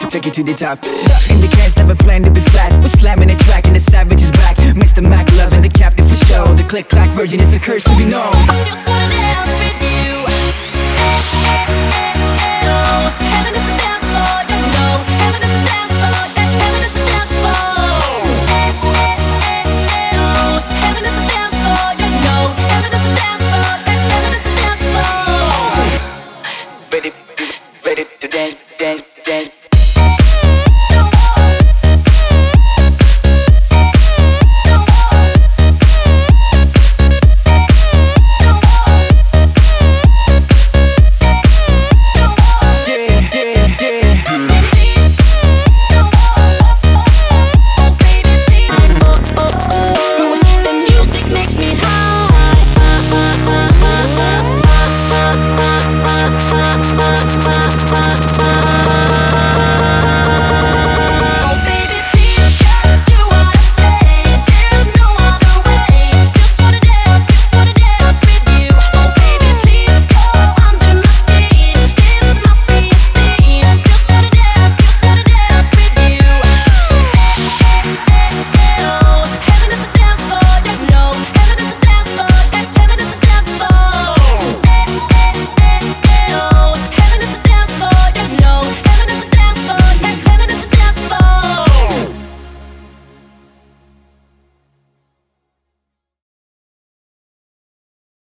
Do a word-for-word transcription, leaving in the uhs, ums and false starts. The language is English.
take it to the top. In the cast, never planned to be flat. We're slamming a track and the savage is back. Mister Mac loving the captain for show. The click clack virgin is a curse to be known.